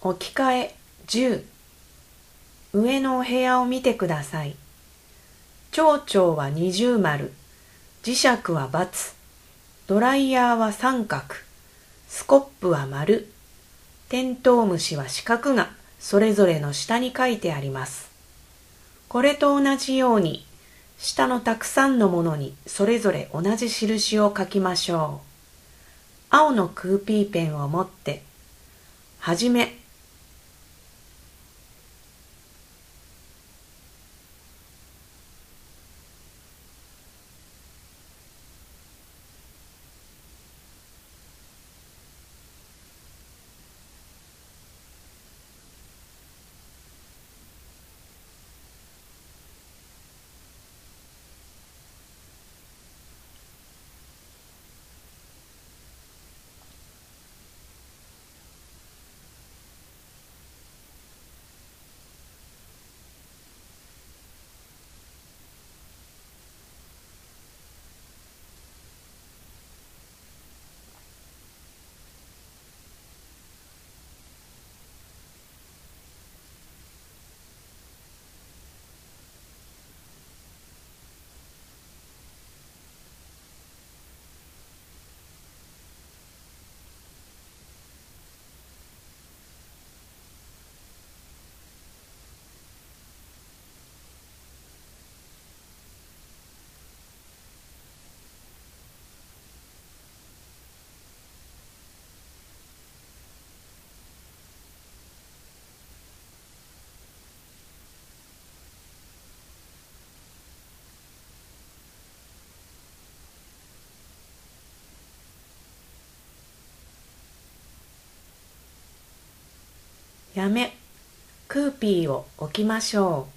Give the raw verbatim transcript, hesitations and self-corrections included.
置き換えじゅう。上のお部屋を見てください。蝶々は二重丸、磁石は×、ドライヤーは三角、スコップは丸、テントウムシは四角がそれぞれの下に書いてあります。これと同じように、下のたくさんのものにそれぞれ同じ印を書きましょう。青のクーピーペンを持って、はじめ、やめ、クーピーを置きましょう。